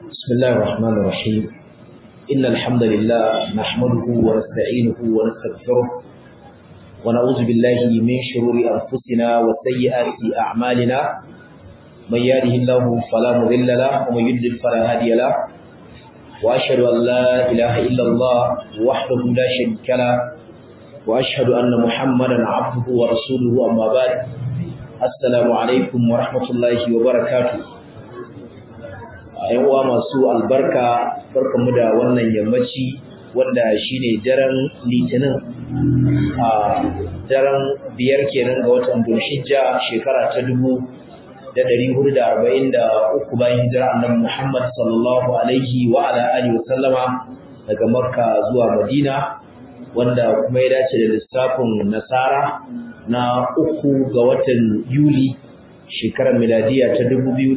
بسم الله الرحمن الرحيم إن الحمد لله نحمده ونستعينه ونستغفره ونعوذ بالله من شرور أنفسنا وسيئات أعمالنا من يهده الله فلا مضل له ومن يضلل فلا هادي له وأشهد أن لا إله إلا الله وحده لا شريك له وأشهد أن محمدا عبده ورسوله أما بعد السلام عليكم ورحمة الله وبركاته. Uwa masu albarka, barkamu da wannan yammaci wanda shine daren Litinin daren biyar kenan ga watan Dhulhijja shekara ta 1443 bayan hijira Annabi Muhammad sallallahu alaihi wa ala alihi wasallama daga Makka zuwa Madina, wanda kuma ya dace da lissafin Nasara na 3 ga watan Yuli shekarar miladiya ta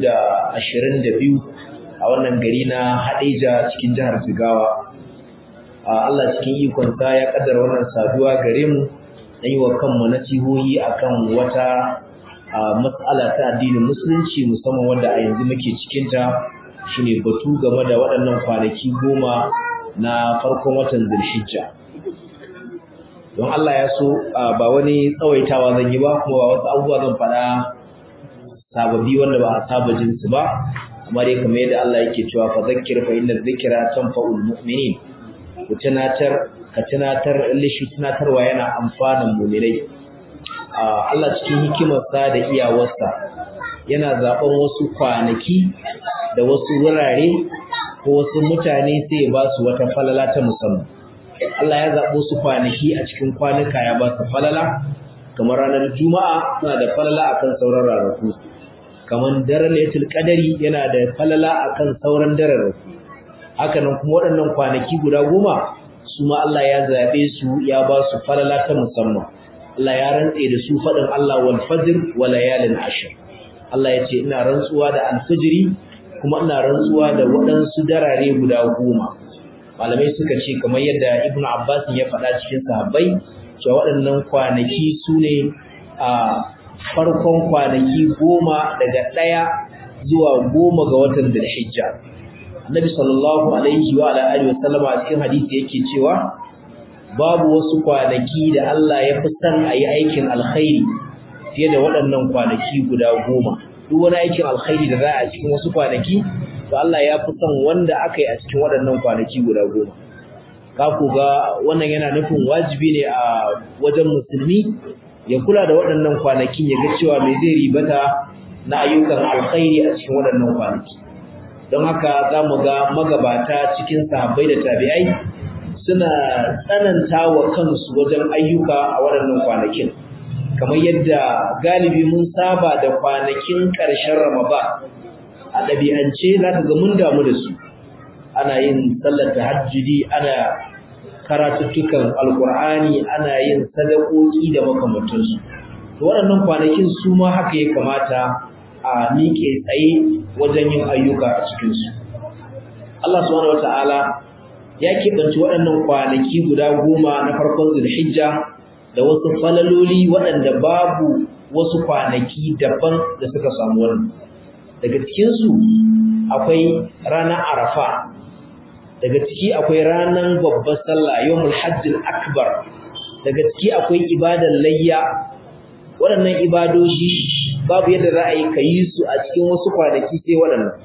2022 a wannan gari na Hadeja cikin jihar Jigawa. Allah cikin ikonsa ya kaddara wannan saduwa gare mu dan yi wa kanmu nasihohi akan wata mas'ala ta addinin musulunci, musamman wanda a yanzu muke cikin ta, shine batu game da waɗannan kwanaki 10 na farkon watan Dhulhijja. Don Allah ya so ba wani tsawaitawa zan yi ba, kuma ba wasu abubuwa zan faɗa sababbi wanda ba a saba jin su ba, amma dai kamar yadda Allah yake cewa fa zakkir fa inna dhikra tanfa'ul mu'minin. Ku tunatar, ka tunatar, lishi tunatarwa yana amfanin mu'minai. Allah cikin hikimarsa da iyawarsa yana zaben wasu kwanaki da wasu wurare ko wasu mutane sai ya ba su wata falala ta musamman. Allah ya zaɓo su kwanaki a cikin kwanuka ya ba su falala, kamar ranar Juma'a suna da falala akan sauran ranaku. Kaman daren Lailatul Qadari yana da falala akan sauran dararraku. Haka nan kuma waɗannan kwanaki guda 10 su ma Allah ya zabe su ya ba su falala ta musamman. Allah ya rantse da su faɗin Allah wal fajr wa layalin ashr. Allah ya ce ina rantsuwa da alfajiri kuma ina rantsuwa da waɗansu darare guda 10. Malamai suka ce kamar yadda Ibn Abbas ya faɗa cikin sahabbai cewa waɗannan kwanaki su ne farkon kwanaki 10 daga 1 zuwa 10 ga watan Dhulhijja. Annabi sallallahu alaihi wa alihi wasallama a cikin hadisi yake cewa babu wasu kwanaki da Allah ya fi son ayi aikin alkhairi fiye da waɗannan kwanaki guda 10. Duk wani aikin alkhairi da za a cikin wasu kwanaki, to Allah ya fi son wanda aka yi a cikin waɗannan kwanaki guda 10. Ka ku ga wannan yana nufin wajibi ne a wajen musulmi ya kula da waɗannan kwanakin, ya ga cewa me zai ribata na ayyukan alkhairi a cikin waɗannan kwanaki. Don haka za mu ga magabata cikin sahabbai da tabi'ai suna tsananta wa kansu wajen ayyuka a waɗannan kwanakin, kamar yadda galibi mun saba da kwanakin ƙarshen Ramadan. A ɗabi'ance za ka ga mun damu da su, ana yin sallar tahajjudi, ana karatuttukan alkur'ani, ana yin sadakoki da makamantansu. To waɗannan kwanakin su ma haka ya kamata a miƙe tsaye wajen yin ayyuka a cikinsu. Allah subhanahu wata'ala ya keɓance waɗannan kwanaki guda 10 na farkon Dhulhijja da wasu falaloli waɗanda babu wasu kwanaki daban da suka samu wannan. Daga cikinsu akwai ranar Arafa, daga ciki akwai ranar babbar sallah yawmul hajjil akbar, daga ciki akwai ibadar layya. Waɗannan ibadoji babu yadda za a yi ka yi su a cikin wasu kwanaki sai waɗannan.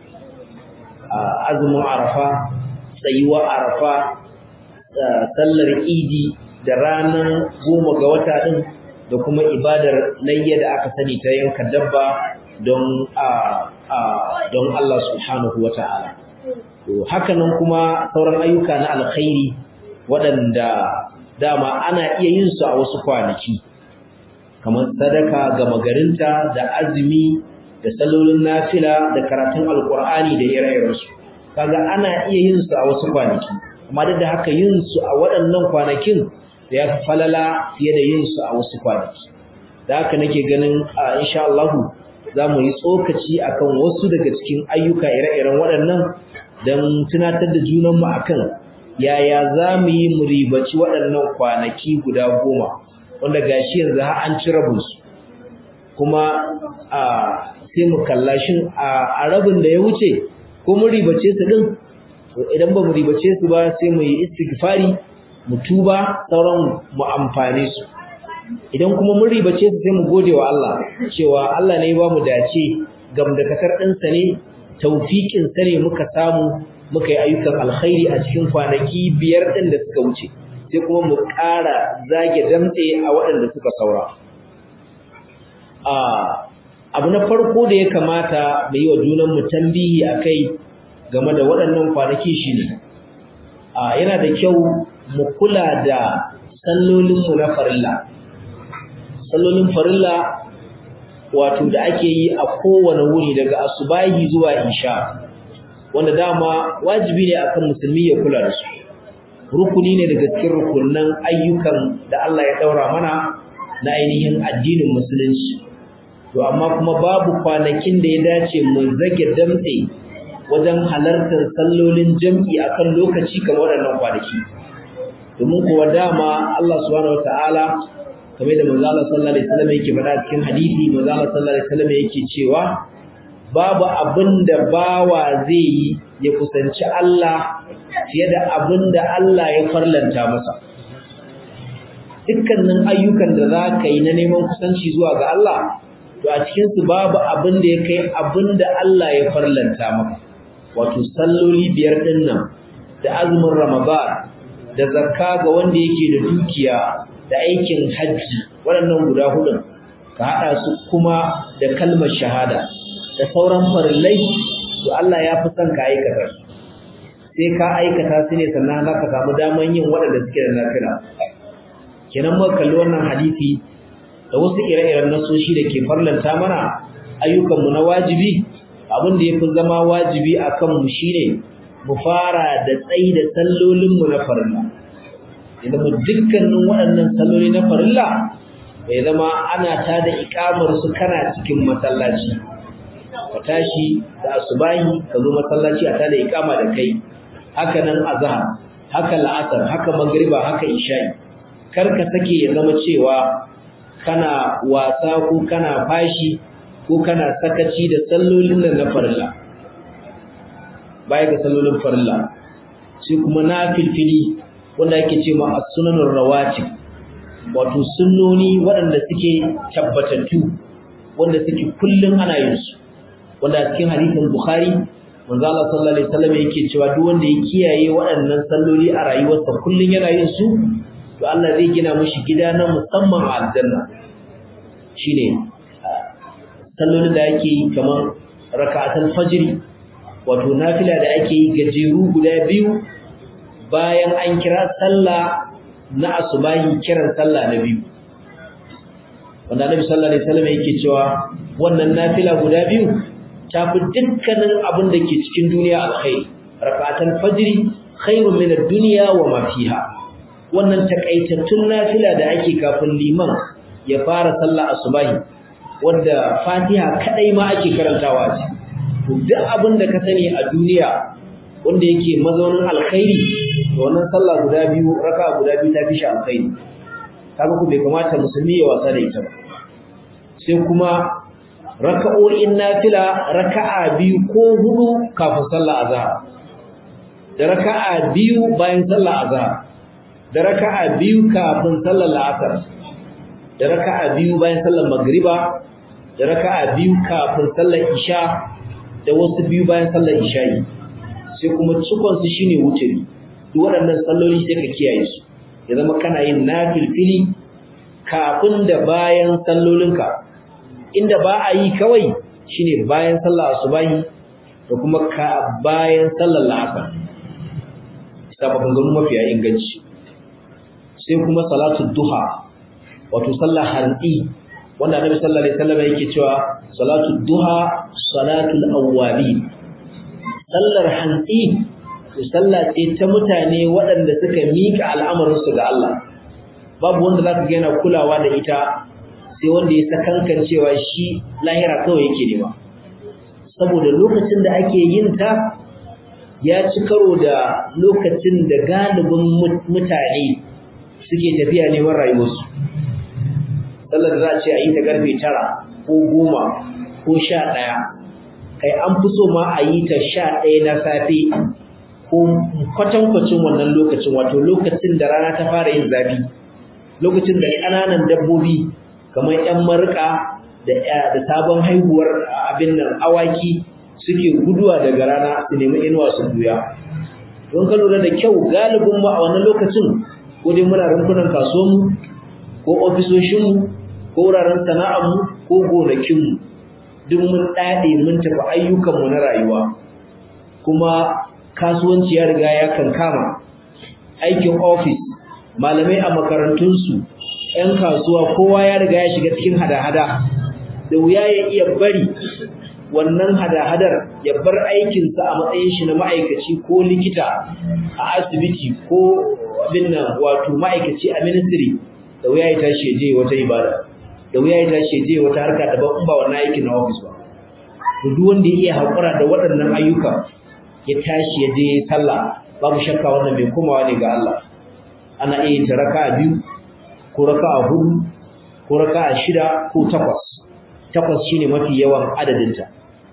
Azumin Arafa, tsayuwa Arafa, sallar Idi da ranar 10 ga wata ɗin, da kuma ibadar layya da aka sani ta yanka dabba don Allah subhanahu wa ta'ala. Haka nan kuma sauran ayyuka na alkhairi waɗanda dama ana iya yin su a wasu kwanaki, kamar sadaka ga magarinta da azumi da salolin nafila da karatun alkur'ani da ire-irensu. Kaga ana iya yin su a wasu kwanaki, amma duk da haka yin su a waɗannan kwanakin da ya fi falala fiye da yin su a wasu kwanaki. Da haka nake ganin insha Allah za mu yi tsokaci akan wasu daga cikin ayyuka ire-iren waɗannan don tunatar da junanmu akan yaya za mu yi mu ribaci waɗannan kwanaki guda 10 wanda gashi yanzu har an ci rabinsu, kuma sai mu kalla shin a rabin da ya wuce ko mun ribace su din idan ba mu ribace su ba sai mu yi istighfari mu tuba sauran mu amfane su idan kuma mun ribace su sai mu gode wa Allah cewa Allah ne ya ba mu dace gamdakatar ɗinsa ne tawfiqin sa ne muka samu muka yi ayyukan alkhairi a cikin kwanaki 5 ɗin da suka wuce sai kuma mu ƙara zage damtse a waɗanda suka saura abu na farko da ya kamata mu yi wa junan mu tambihi akai game da waɗannan kwanaki shine yana da kyau mu kula da sallolin mu na farilla sallolin farilla wato da ake yi a kowane wuri daga asubahi zuwa isha wanda dama wajibi ne akan musulmi ya kula da su rukuni ne daga cikin rukunan ayyukan da Allah ya daura mana na ainihin addinin musulunci to amma kuma babu kwanakin da ya dace mu zage damtse wajen halartar sallolin jam'i akan lokaci kamar waɗannan kwanaki domin kuwa dama Allah subhanahu wataala kamar da manzo Allah sallallahu alaihi wasallam yake faɗa cikin hadisi manzo Allah sallallahu alaihi wasallam yake cewa babu abinda bawa zai yi ya kusanci Allah fiye da abinda Allah ya farlanta masa dukkanin ayyukan da za ka yi na neman kusanci zuwa ga Allah to a cikin su babu abinda ya kai abinda Allah ya farlanta maka wato salloli 5 din nan da azumin Ramadan da zakka ga wanda yake da dukiya da aikin hajji waɗannan guda hudun ka haɗa su kuma da kalmar shahada da sauran farillai to Allah ya fi son ka aikata sai ka aikata su ne sannan za ka samu daman yin waɗanda suke da nafila kenan muka kalli wannan hadisi da wasu ire-iren nasoshi da ke farlanta mana ayyukanmu na wajibi abin da ya fi zama wajibi a kanmu shine mu fara da tsayi da sallolinmu na farilla idan mu dukkanin waɗannan salloli na farilla bai zama ana tada ikamar su kana cikin masallaci ka tashi da asubahi ka zo masallaci a tada ikama da kai haka nan azhar haka la'asar haka magriba haka isha'i kar ka sake ya zama cewa kana wasa ko kana fashi ko kana sakaci da sallolin nan na farilla baya ga sallolin farilla sai kuma nafilfili wanda yake ce ma as-sunanur rawatib wato sunnoni waɗanda suke tabbatattu wanda suke kullun ana yin su wanda a cikin hadisin Bukhari manzo Allah sallallahu alaihi wasallam yake cewa duk wanda ya kiyaye waɗannan salloli a rayuwarsa kullun yana yin su to Allah zai gina mishi gida na musamman a aljanna shine sallolin da ake yi kamar raka'atul fajr wato nafila da ake yi gajeru guda biyu bayan an kira sallah na asubahi kiran sallah na biyu wanda Annabi sallallahu alaihi wasallam yake cewa wannan nafila guda biyu tafi dukkanin abin da ke cikin duniya alkhairi rak'atul fajr khairun min ad-dunya wa ma fiha wannan takaitattun nafila da ake kafin liman ya fara sallah asubahi wanda Fatiha kadai ma ake karantawa ce to duk abin da ka sani a duniya wanda yake mazaunin alkhairi to wannan sallah guda biyu raka'a guda biyu ta fi shi alkhairi kaga ku bai kamata musulmi ya wasa da ita ba sai kuma raka'o'in nafila raka'a biyu ko hudu kafin sallah azhar da raka'a biyu bayan sallah azhar da raka'a biyu kafin sallar asar da raka'a biyu bayan sallar magriba da raka'a biyu kafin sallar isha da wasu biyu bayan sallar isha'i sai kuma cikon su shine wuturi duk waɗannan salloli sai ka kiyaye su ya zama kana yin nafilfili kafin da bayan sallolinka inda ba a yi kawai shine bayan sallar asubahi da kuma bayan sallar la'asar sababin gano mafiya inganci sai kuma salatul duha wato sallar hantsi wanda Annabi sallallahu alaihi wasallam yake cewa salatul duha salatul awwabin sallar hantsi sallah ce ta mutane waɗanda suka mika al'amarinsu ga Allah babu wanda zaka ga yana kulawa da ita sai wanda ya sakankan cewa shi lahira kawai yake nema saboda lokacin da ake yin ta ya ci karo da lokacin da galibin mutane suke tafiya neman rayuwarsu sallar da za a ce a yi ta karfe 9 ko 10 ko 11 kai an fi so ma a yi ta 11 na safe ko kwatankwacin wannan lokacin, wato lokacin da rana ta fara yin zafi, lokacin da ƙananan dabbobi kamar 'yan marika da sabon haihuwar abin nan awaki suke guduwa daga rana su nemi inuwa su buya. Don ka lura da kyau galibin mu a wannan lokacin ko dai muna rumfunan kasuwanmu ko ofisoshinmu ko wuraren sana'armu ko gonakinmu, duk mun dade mun tafi ayyukanmu na rayuwa, kuma kasuwanci ya riga ya kankama, aikin ofis, malamai a makarantunsu, 'yan kasuwa kowa ya riga ya shiga cikin hada-hada, da wuya ya iya bari wannan hada-hadar ya bar aikinsa a matsayin shi na ma'aikaci ko likita a asibiti ko abin nan wato ma'aikaci a ministry, da wuya ya tashi je wata ibada, da wuya ya tashi je wata harka daban in ba wannan aikin na office ba. To duk wanda ya iya hakura da waɗannan ayyuka ya tashi ya je sallah, babu shakka wannan bai komawa ne ga Allah. Ana iya yin raka'a 2 ko raka'a 4 ko raka'a 6 ko 8. 8 shine mafi yawan adadinta.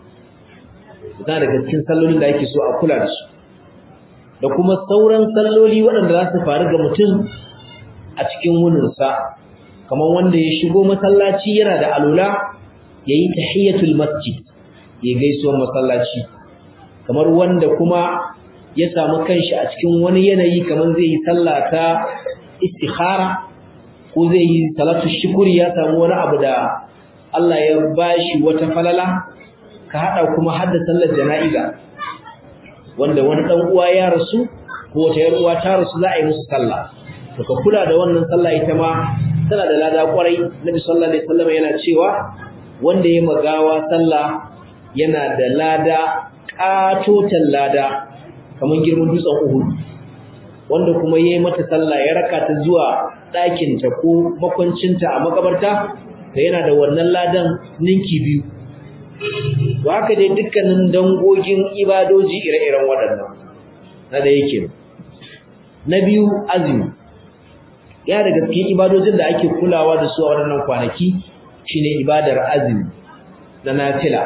Tana daga cikin sallolin da ake so a kula da su, da kuma sauran salloli waɗanda za su faru ga mutum a cikin wuninsa, kamar wanda ya shigo masallaci yana da alula ya yi tahiyatul masjid, ya gaisuwar masallaci, kamar wanda kuma ya samu kanshi a cikin wani yanayi kamar zai yi sallah ta istikhara ko zai yi salatu shukuri, ya samu wani abu da Allah ya bashi wata falala, ka hada kuma hadda sallar jana'iza, wanda wani dan uwa ya rasu ko wata yar uwa ta rasu za a yi musu sallah, to ka kula da wannan sallah ita ma tana da lada kwarai. Nabi sallallahu alaihi wasallam yana cewa wanda ya magawa sallah yana da lada, katotan lada kamar girman dutsen Uhud, wanda kuma yayi mata sallah ya raka ta zuwa ɗakin ta ko makwancinta a makabarta, da yana da wannan ladan ninki 2. To haka dai dukkanin dangogin ibadoji ire-iren waɗannan. Na da yake. Na biyu, azumi. Ya daga cikin ibadojin da ake kulawa da su a waɗannan kwanaki shine ibadar azumi na nafila.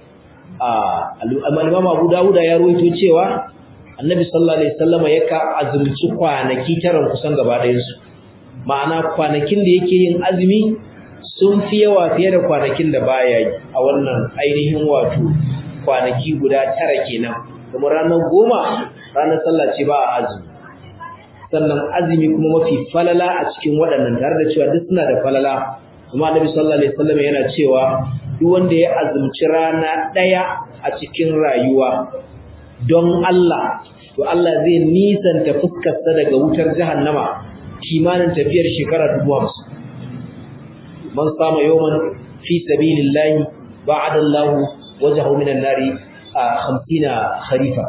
Al-Imam Abu Dawud ya rawaito cewa Annabi sallallahu alaihi wasallam yaka azumci kwanaki 9 kusan gaba ɗayan su. Ma'ana kwanakin da yake yin azumi sun fi yawa fiye da kwanakin da baya yi a wannan ainihin wato kwanaki guda 9 kenan. Kuma ranar 10 ranar sallah ce ba a azumi. Sannan azumi kuma mafi falala a cikin waɗannan, tare da cewa duk suna da falala. Kuma Annabi sallallahu alaihi wasallam yana cewa duk wanda ya azumci rana ɗaya a cikin rayuwa don Allah, to Allah zai nisanta fuskarsa daga wutar jahannama kimanin tafiyar shekara 50. Man sama yawman fi sabilillahi ba'ada Allah wajhahu minan nari 50 kharifa.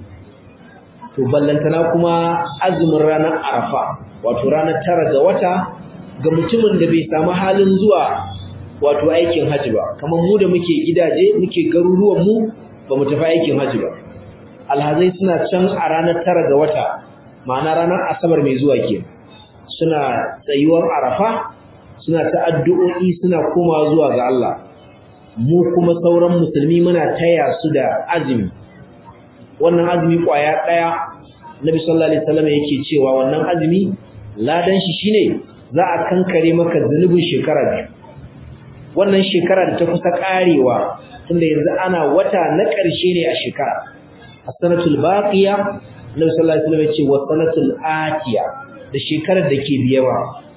To ballantana kuma azumin ranar Arafa, wato ranar 9 ga wata, ga mutumin da bai samu halin zuwa wato aikin haji ba, kamar mu da muke gidaje muke garuruwan mu ba mu tafi aikin haji ba. Alhazai suna can a ranar 9 ga wata, ma'ana ranar Asabar mai zuwa ke, suna tsayuwar Arafa, suna ta addu'o'i, suna koma zuwa ga Allah. Mu kuma sauran musulmi muna taya su da azumi. Wannan azumi kwaya daya, Nabi sallallahu alaihi wasallam yake cewa wannan azumi ladan shi shine za a kankare maka zunubin shekara biyu. Wannan shekara da ta kusa karewa, tunda yanzu ana wata na ƙarshe ne a shekara, as-sanatul baqiya, Nabi sallallahu alaihi wasallam ya ce wa sanatul atiya, da shekarar da ke biyewa.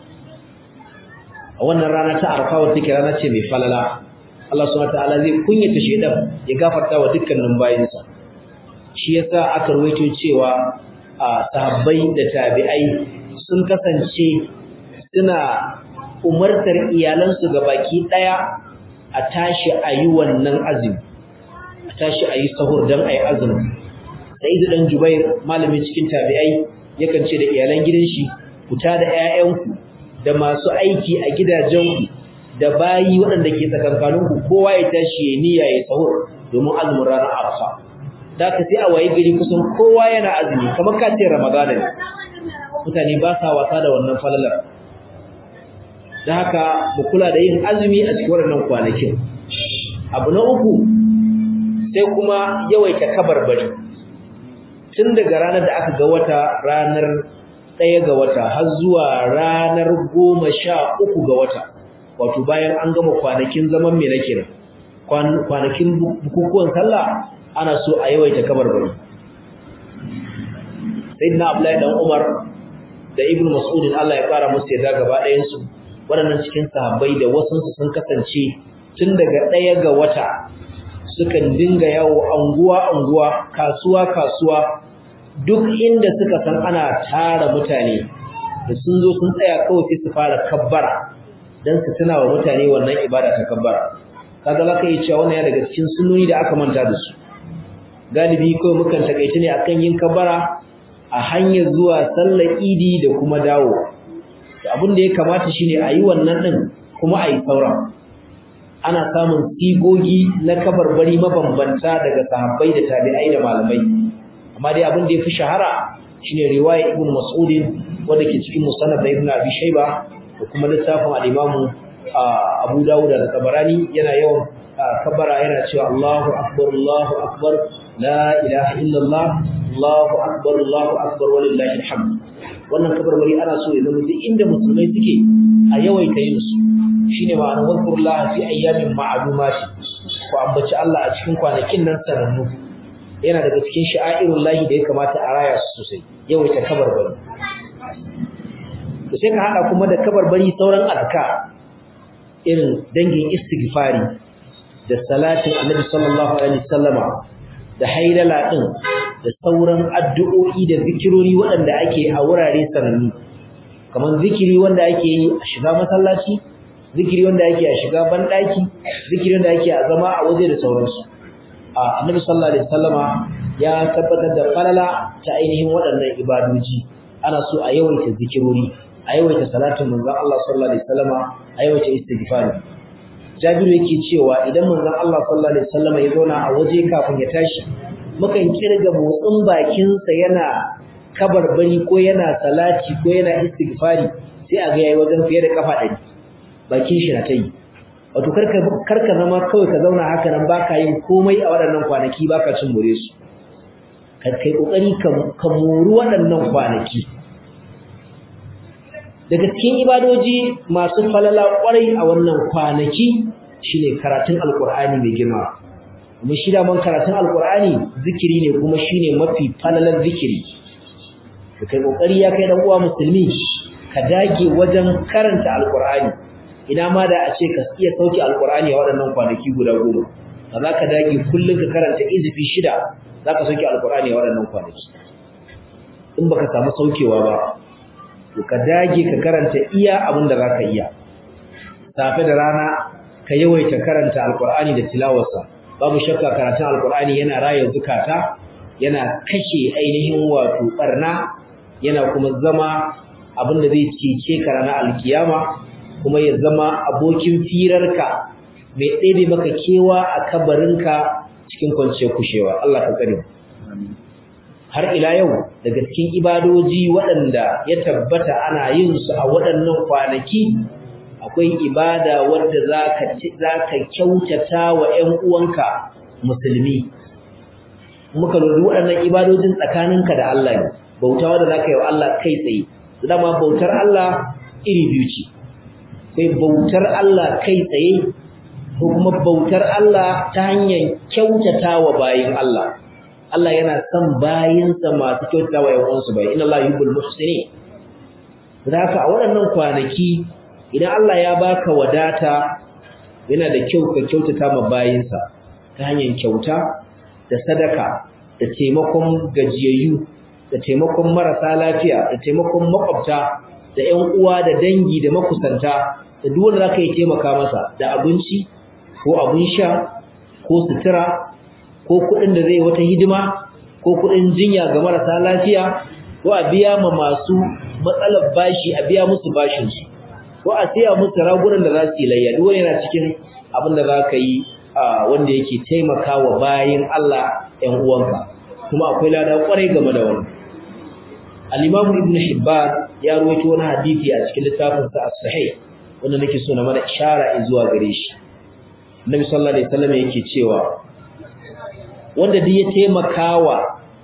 A wannan rana ta Arfa wacce take rana ce mai falala, Allah subhanahu wataala zai kunyata shedan ya gafarta wa dukkanin bayinsa. Shi yasa aka rawaito cewa sahabbai da tabi'ai sun kasance suna umartar iyalansu gabaki daya a tashi ayi wannan azumi, a tashi ayi sahur dan ayi azumi. Sa'id dan Jubair, malamin cikin tabi'ai, yakan ce da iyalan gidan shi, ku ta da ƴaƴanku da masu aiki a gidajenku da bayi waɗanda ke tsakankaninku, kowa ya tashi ya niyya ya sahur domin azumin ranar Arfa. Da ka sai a waye gari kusan kowa yana azumi kamar ka ce Ramadan ne. Mutane ba sa wasa da wannan falalar. Da haka mu kula da yin azumi a cikin wannan kwanakin. Abu na uku, sai kuma yawaita kabarbari tun daga ranar da aka ga wata ranar 1 ga wata har zuwa ranar 13 ga wata wato bayan an gama kwanakin zaman me nake kwanakin bukukuwan sallah ana so a yawaita kabarbari sayyidina Abdullahi dan Umar da Ibn Mas'ud Allah ya fara musu yadda gaba ɗayan su waɗannan cikin sahabbai da wasu sun kasance tun daga 1 ga wata sukan dinga yawo anguwa kasuwa duk inda suka san ana tara mutane da sun zo sun tsaya kawai sai su fara kabbara dan su tuna wa mutane wannan ibada ta kabbara kaga zaka yi cewa wannan ya daga cikin sunnoni da aka manta da su galibi kawai mukan takaice ne akan yin kabbara a hanyar zuwa sallar idi da kuma dawo abin da ya kamata shine a yi wannan din kuma a yi sauran ana samun sigogi na kabarbari mabambanta daga sahabbai da tabi'ai da malamai amma dai abin da yafi shahara shine riwaya Ibn Mas'ud wanda ke cikin Musannad da Ibn Abi Shayba da kuma littafin al-Imam Abu Dawud da Tabarani yana yawan kabbara yana cewa Allahu akbar la ilaha illallah Allahu akbar walillahi alhamd wannan kabarbari ana so ya zama duk inda musulmai suke a yawaita yin su shine ma'anar wazkurullah fi ayyamin ma'lumat ko ambaci Allah a cikin kwanakin nan sanannu yana daga cikin sha'airullahi da ya kamata a raya su sosai yawaita kabarbari to sai ka hada kuma da kabarbari sauran azka irin dangin istighfari da salatin annabi sallallahu alaihi wasallama da haidala din da sauran addu'o'i da zikirori waɗanda ake a wurare sanannu kamar zikiri wanda ake yi a shiga masallaci zikiri wanda ake a shiga bandaki zikiri wanda ake a zama a waje da sauransu annabi sallallahu alaihi wasallama ya tabbatar da falala ta ainihin waɗannan ibadoji ana so a yawaita zikirori a yawaita salatin manzon Allah sallallahu alaihi wasallama a yawaita istighfari Jabiru yake cewa idan manzon Allah sallallahu alaihi wasallama ya zauna a waje kafin ya tashi mukan kirga motsin bakin sa yana kabarbari ko yana salati ko yana istighfari sai a ga yayi wajen fiye da kafa 100 bakin shi na tayi wato karka zama kawai ka zauna haka nan baka yin komai a waɗannan kwanaki baka cin more su kai kokari ka mori waɗannan kwanaki daga cikin ibadoji masu falala kwarai a wannan kwanaki shine karatun alqur'ani mai girma kuma shi da man karatun alqur'ani zikiri ne kuma shine mafi falalan zikiri kai kokari ya kai dan uwa musulmi ka dage wajen karanta alqur'ani ina ma da a ce ka iya sauki alqur'ani a waɗannan kwanaki guda 10 za ka dage kullun ka karanta izifi 6 zaka sauki alqur'ani a waɗannan kwanaki in baka samu saukewa ba to ka dage ka karanta iya abin da zaka iya safe da rana ka yawaita karanta alqur'ani da tilawarsa babu shakka karatun alqur'ani yana raya zukata yana kashe ainihin wato barna yana kuma zama abin da zai cece ka ranar alkiyama kuma ya zama abokin firarka mai ɗebe maka kewa a kabarinka cikin kwanciyar kushewa Allah ka tsare har ila yau daga cikin ibadoji waɗanda ya tabbata ana yin su a waɗannan kwanaki akwai ibada wanda zaka kyautata wa ƴan uwanka musulmi muka lura waɗannan ibadojin tsakaninka da Allah ne bauta wanda zaka yi wa Allah kai tsaye dama bautar Allah iri biyu ce sai bautar Allah kai tsaye ko kuma bautar Allah ta hanyar kyautata wa bayin Allah Allah yana son bayinsa masu kyautata wa yawansu bai inna Allah yuhibbul muhsinin haka a waɗannan kwanaki idan Allah ya baka wadata yana da kyau ka kyautata ma bayinsa ta hanyar kyauta da sadaka da taimakon gajiyayyu da taimakon marasa lafiya da taimakon makwabta da ƴan uwa da dangi da makusanta da duk wanda zaka yi taimaka masa da abinci ko abin sha ko sutura ko kuɗin da zai wata hidima ko kuɗin jinya ga marasa lafiya ko a biya ma masu matsalar bashi a biya musu bashin su ko a siya musu ragunan da za su yi layya duk wani yana cikin abin da za ka yi wanda yake taimakawa bayin Allah ƴan uwanka kuma akwai lada kwarai game da wannan al-Imam Ibn Hibban ya rawaito wani hadisi a cikin littafin sa as-Sahih wanda nake so na mana ishara zuwa gare shi Nabi sallallahu alaihi wasallam yake cewa wanda duk ya taimakawa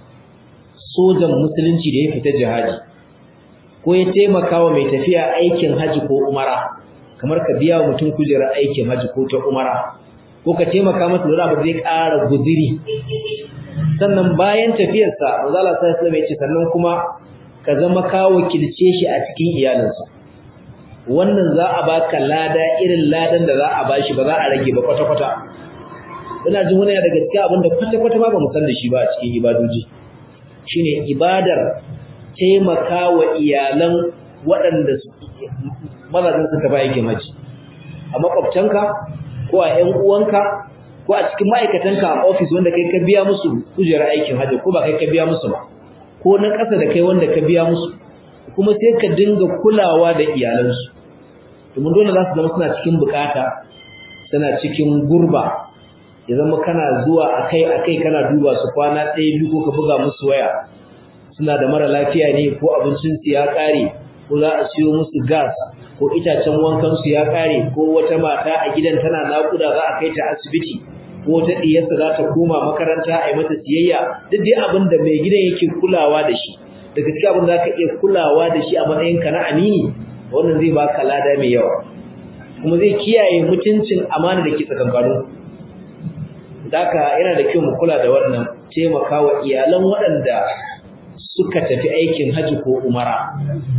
sojan musulunci da ya fita jihadi ko ya taimakawa mai tafiya aikin haji ko umara kamar ka biya wa mutum kujerar aikin haji ko ta umara ko ka taimaka masa da abu zai ƙara guziri sannan bayan tafiyarsa manzo Allah sallallahu alaihi wasallam ya ce sannan kuma ka zama ka wakilce shi a cikin iyalinsa wannan za a baka lada irin ladan da za a bashi ba za a rage ba kwata-kwata ina jin wani daga cikin abin da kwata-kwata ba mu san da shi ba a cikin ibadoji shine ibadar taimakawa iyalan waɗanda mazajin suka ba yake mace a makwabtanka ko a ƴan uwanka ko a cikin ma'aikatanka a office wanda kai ka biya musu kujerar aikin hajji ko ba kai ka biya musu ba ko na ƙasa da kai wanda ka biya musu kuma sai ka dinga kulawa da iyalansu domin dole za su zama suna cikin bukata suna cikin gurba ya zama kana zuwa akai kana duba su kwana ɗaya biyu ko ka buga musu waya suna da mara lafiya ne ko abincin su ya ƙare ko za a siyo musu gas ko itacen wankan su ya ƙare ko wata mata a gidan tana naƙuda za a kai ta asibiti ko wata diyarsa za ta koma makaranta a yi mata siyayya duk dai abin da mai gidan yake kulawa da shi daga cikin abin da zaka iya kulawa da shi a matsayinka na amini wannan zai baka lada mai yawa kuma zai kiyaye mutuncin amana da ke tsakankanin daka yana da kyau mu kula da wannan taimakawa iyalan waɗanda suka tafi aikin haji ko umara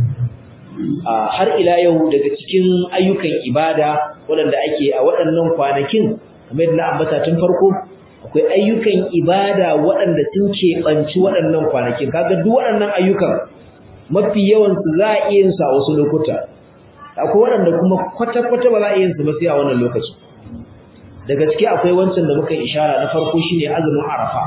har ila yau daga cikin ayyukan ibada waɗanda ake a waɗannan kwanakin kamar yadda na ambata tun farko akwai ayyukan ibada waɗanda sun keɓanci waɗannan kwanakin kaga duk waɗannan ayyukan mafi yawan su za a iya yin su a wasu lokuta akwai waɗanda kuma kwata-kwata ba za a iya yin su ba sai a wannan lokaci daga ciki akwai wancan da muka ishara na farko shine azumin arafa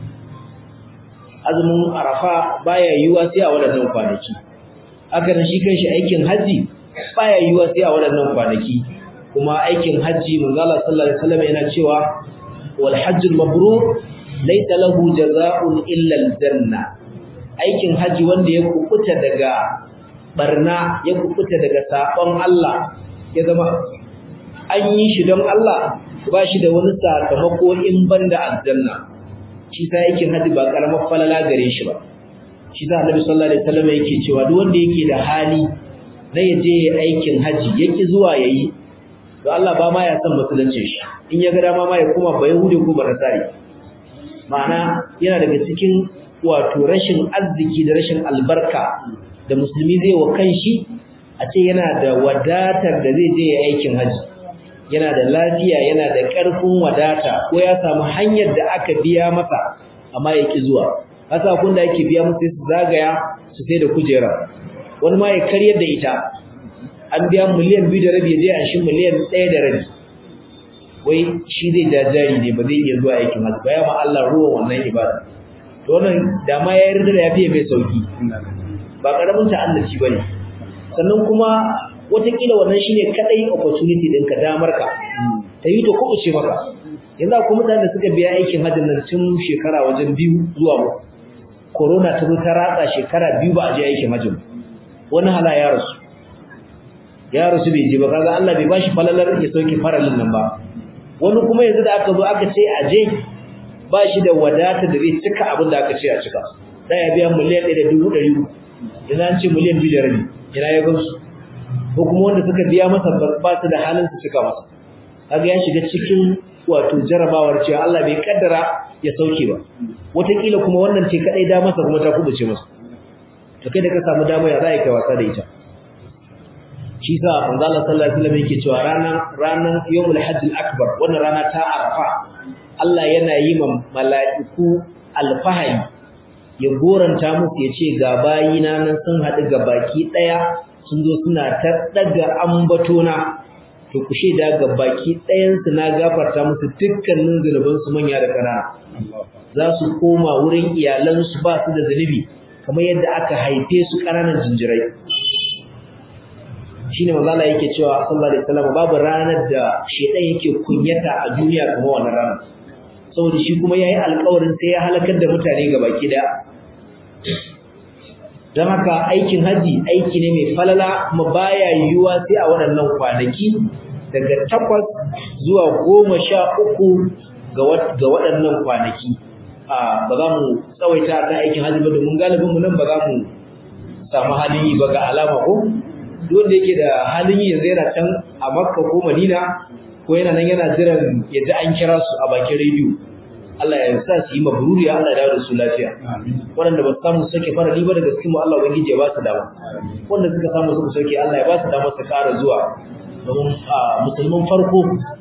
baya yiwuwa sai a waɗannan kwanaki haka nan shi kanshi aikin haji baya yiwuwa sai a waɗannan kwanaki kuma aikin haji manzo Allah sallallahu alaihi wasallam yana cewa wal hajjul mabrur laysa lahu jazaa'un illa al janna aikin haji wanda ya kubuta daga barna ya kubuta daga sabon Allah ya zama an yi shi don Allah ba shi da wani sakamako in banda aljanna shi sai aikin haji ba karamar falala gare shi ba shi da Annabi sallallahu alaihi wasallam yake cewa duk wanda yake da hali na yaje aikin haji yake zuwa yayi to Allah ba ma ya san musulunci shi in ya ga dama ma ya kuma ba yahudi ko ba nasari ma'ana yana daga cikin wato rashin arziki da rashin albarka da musulmi zai wa kanshi a ce yana da wadatar da zai je aikin haji yana da lafiya yana da ƙarfin wadata ko ya samu hanyar da aka biya masa amma yake zuwa hasa kun da yake biya musu su zagaya su sai da kujera wani ma ya karyar da ita an biya miliyan 2 da rabi je a shi miliyan 1 da rabi wai shi zai da jari ne ba zai iya zuwa aikin hajji ba ya ma Allah ruwan wannan ibada to wannan da ma ya yarda da yafi mai sauki ba karamin ta'annaci bane sannan kuma watakila wannan shine kadai opportunity ɗinka damar ka ta yi to ko uce maka yanzu akwai mutanen da suka biya aikin hajji nan tun shekara wajen 2 zuwa 3 corona ta zo ta ratsa shekara 2 ba a je aikin hajji wani hala ya rasu bai je ba kaga Allah bai bashi falalar ya sauke faralin nan ba wani kuma yanzu da aka zo aka ce a je ba shi da wadata da zai cika abin da aka ce a cika da ya biya miliyan 1.3 idan an ce miliyan 2 da rabi ina ya gamsu ko kuma wanda suka biya masa ba su da halin su cika masa kaga ya shiga cikin wato jarabawar cewa Allah bai kaddara ya sauke ba wataƙila kuma wannan ce kadai da masa kuma ta kubuce masa to kai da ka samu dama ya za ka wasa da ita shi sa manzo Allah sallallahu alaihi wasallam yake cewa ranan yawmul hajj al-akbar wannan rana ta arafa Allah yana yi ma mala'iku alfahari ya goranta musu yace ga bayina nan sun hadu ga baki daya sun zo suna ta daga ambatona to ku sheda ga baki dayan su na gafarta musu dukkanin zunuban su manya da kanana za su koma wurin iyalan su ba su da zunubi kamar yadda aka haife su kananan jinjirai shine manzo Allah yake cewa sallallahu alaihi wasallam babu ranar da shedan yake kunyata a duniya kamar wannan ranar saboda shi kuma yayi alƙawarin sai ya halakar da mutane gabaki da dan haka aikin haji aiki ne mai falala kuma baya yiwuwa sai a waɗannan kwanaki daga 8 zuwa 13 ga waɗannan kwanaki ba za mu tsawaita akan aikin haji ba domin galibin mu nan ba za mu samu halin yi ba ga alama ko duk wanda yake da halin yi yanzu yana can a Makka ko Madina ko yana nan yana jiran ya ji an kira su a bakin rediyo Allah ya sa su yi mabruri Allah ya dawo da su lafiya wanda ba su samu sake farali ba daga cikin mu Allah ubangiji ya ba su dama wanda suka samu suka soke Allah ya ba su dama su ƙara zuwa domin musulman farko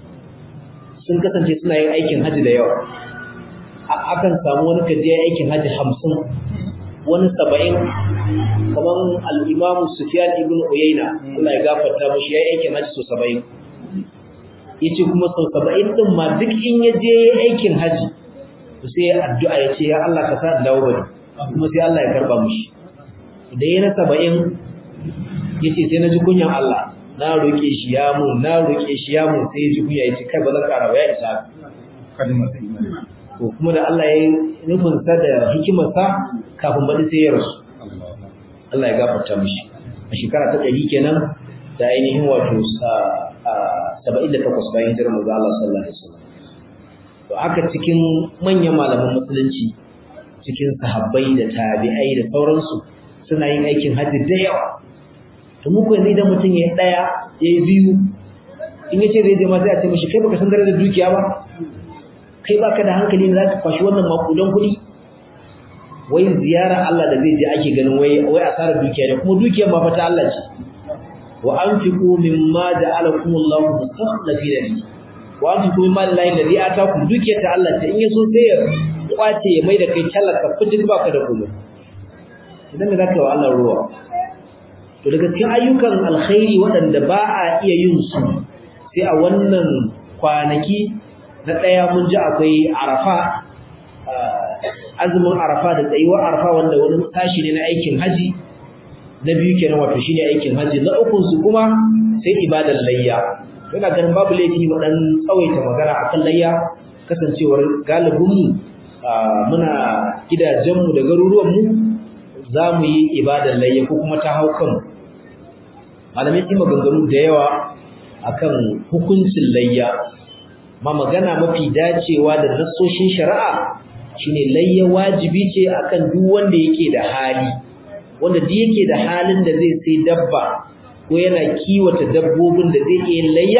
sun kasance suna yin aikin haji da yawa akan samu wani kaje aikin haji 50 wani 70 kamar al-Imam Sufyan ibn Uyayna Allah ya gafarta mishi yayin aikin haji so 70 yace kuma so 70 din ma duk in yaje aikin haji to sai addu'a yace ya Allah ka sa dawo bane kuma sai Allah ya karba mishi da yana 70 yace sai na ji kunyan Allah na roke shi ya mun sai ya ji kunya yace kai ba zan kara ba ya isa kalmar imani to kuma da Allah ya nufin sa da hikimar sa kafin bada sai ya rasu Allah ya gafarta mishi a shekara ta 100 kenan da ainihin wato 78 bayan hijirar manzo Allah sallallahu alaihi wasallam to aka cikin manyan malaman musulunci cikin sahabbai da tabi'ai da sauransu suna yin aikin haji da yawa to muku yanzu idan mutum ya daya yayi biyu in yace zai je ma sai a ce mishi kai baka san darajar dukiya ba kai baka da hankali ne zaka kwashi wannan makudan kuɗi wai ziyara Allah da zai je ake ganin wai asarar dukiya ne kuma dukiyar ma fa ta Allah ce wa anfiqu mimma ja'alakumullahu mustakhlifina wa anfiqu mimma lillahi alladhi ataakum dukiyar ta Allah ce in yaso sai ya kwace ya mai da kai talaka fitin baka da komai idan da zaka wa Allah ruwa to daga cikin ayyukan alkhairi waɗanda ba a iya yin su sai a wannan kwanaki na ɗaya mun ji akwai Arafa azumin Arafa da tsayuwar Arafa wanda wani tashi ne na aikin haji na biyu kenan wato shine aikin haji na uku su kuma sai ibadar layya ina ganin babu laifi mu dan tsawaita magana akan layya kasancewar galibin mu muna gidajen mu da garuruwan mu zamu yi ibadar layya ko kuma ta haukan malamai sun maganganu da yawa akan hukuncin layya ma magana mafi dacewa da nassoshin shari'a shine layya wajibi ce akan duk wanda yake da hali wanda duk yake da halin da zai sai dabba ko yana kiwata dabbobin da zai iya layya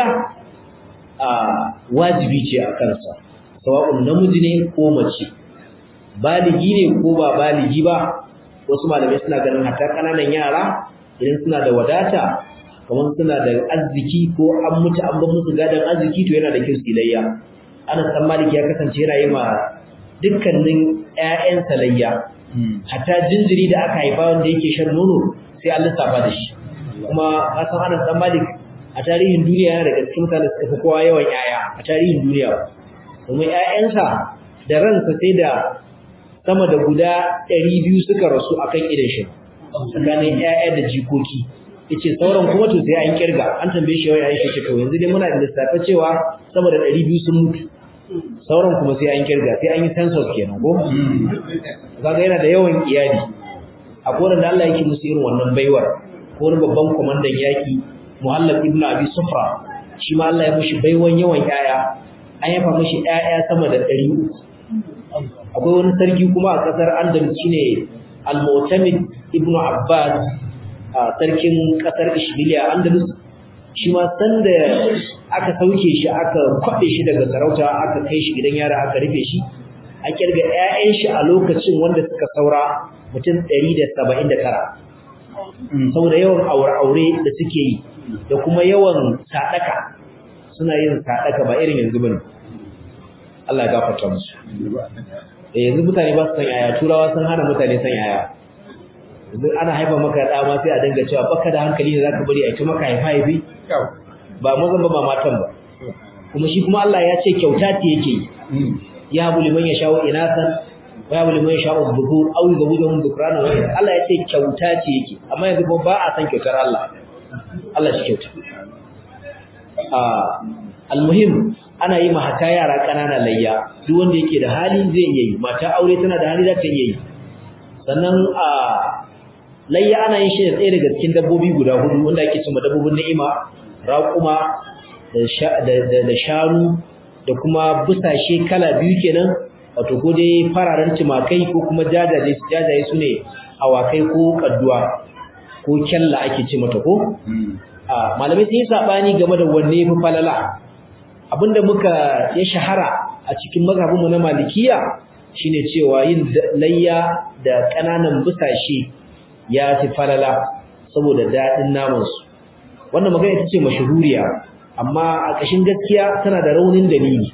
wajibi ce a kansa sawa'un namiji ne ko mace baligi ne ko ba baligi ba wasu malamai suna ganin hatta kananan yara idan suna da wadata kamar suna da arziki ko an mutu an ba musu gadan arziki to yana da kyau su layya Anas dan Malik ya kasance yana yi ma dukkanin ƴaƴansa layya hatta jinjiri da aka haifa wanda yake shan nono sai Allah safa da shi kuma kasan Anas dan Malik a tarihin duniya yana daga cikin mutanen da suka fi kowa yawan ƴaƴa a tarihin duniya domin ƴaƴansa da ransa sai da sama da guda 200 suka rasu akan idan shi tsakanin ƴaƴa da jikoki yace sauran kuma to sai an kirga an tambaye shi wai Aisha ce to yanzu dai muna da lissafa cewa sama da 200 sun mutu sauran kuma sai an kirga sai an yi census kenan ko kaga yana da yawan iyali akwai wanda Allah yake musu irin wannan baiwar ko wani babban komandan yaki Muhallab ibn Abi Sufra shi ma Allah ya mishi baiwan yawan ƴaƴa an yafa mishi ƴaƴa sama da 300 akwai wani sarki kuma a kasar Andalus shine Al-Mu'tamid ibn Abbas sarkin kasar Ishbiliya Andalus shi ma sanda aka sauke shi aka kwabe shi daga sarauta aka kai shi gidan yara aka rufe shi a kirga ƴaƴan shi a lokacin wanda suka saura mutum 179 saboda yawan aure da suke yi da kuma yawan sadaka suna yin sadaka ba irin yanzu bane Allah ya gafarta musu yanzu mutane ba su san yaya turawa sun hana mutane san yaya yanzu ana haifa maka da ma sai a dinga cewa baka da hankali ne zaka bari a ci maka haifi ba mazan ba matan ba kuma shi kuma Allah ya ce kyauta ce yake ya bu liman yasha'u inasan wa ya bu liman yasha'u dhukur aw yuzawwijuhum dhukrana wa Allah ya ce kyauta ce yake amma yanzu ba a san kyautar Allah Allah shi kyauta almuhim ana yi mahata yara kanana layya duk wanda yake da hali zai iya yi mata aure tana da hali za ta iya yi sannan layya ana yin shi da tsaye daga cikin dabbobi guda hudu wanda ake cewa dabbobin ni'ima raƙuma da shanu da kuma busashe kala biyu kenan wato ko dai fararen tumakai ko kuma jajaye su ne awakai ko kadduwa ko kyalla ake ce mata ko malamai sun yi sabani game da wanne yafi falala abinda muka ya shahara a cikin mazhabinmu na malikiya shine cewa yin layya da kananan busashe ya fi falala saboda dadin naman su wannan magana ita ce mashhuriya amma a kashin gaskiya tana da raunin dalili